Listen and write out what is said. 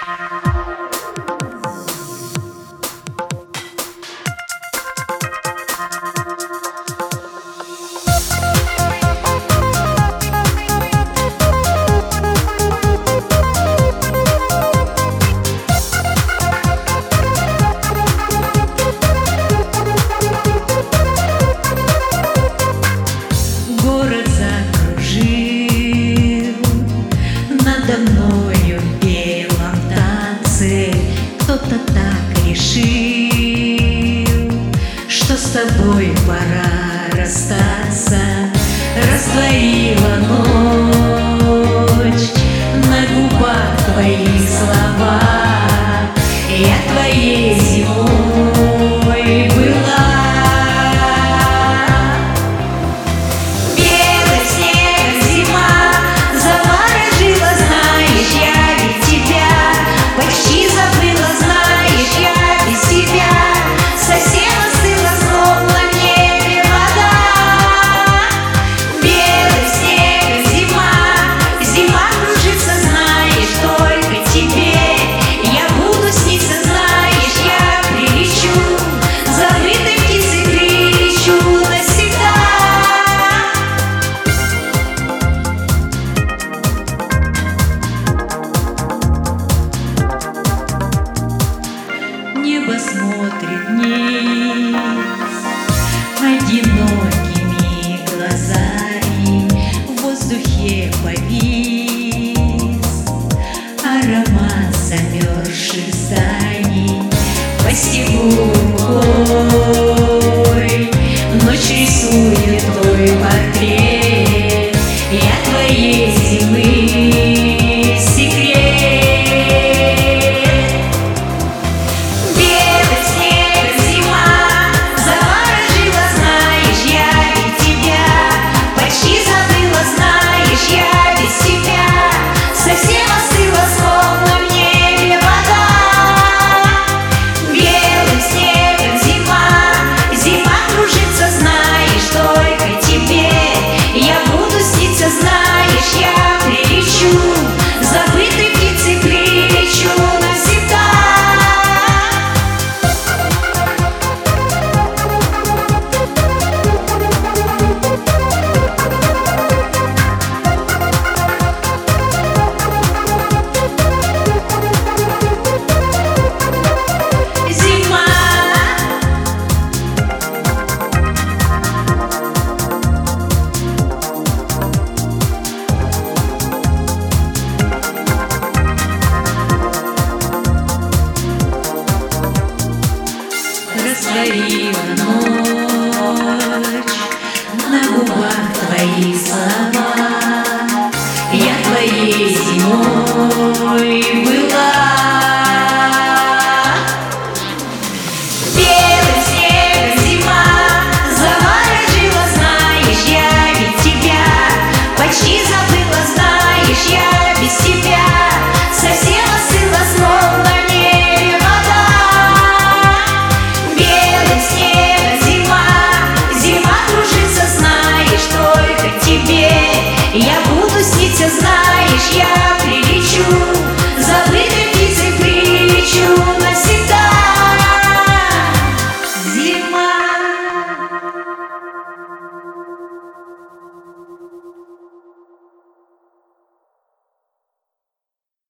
Город закружил надо мною в белом танце. Кто-то так решил, что с тобой пора расстаться. Раздвоила ночь на губах твои слова. Я твоей зимой была. Небо смотрит вниз одинокими глазами. В воздухе повис аромат замерзших зданий. По снегу рукой ночь рисует твой портрет. Я твоей зимы секрет. Растворила ночь на губах твои слова. Я твоей зимой была.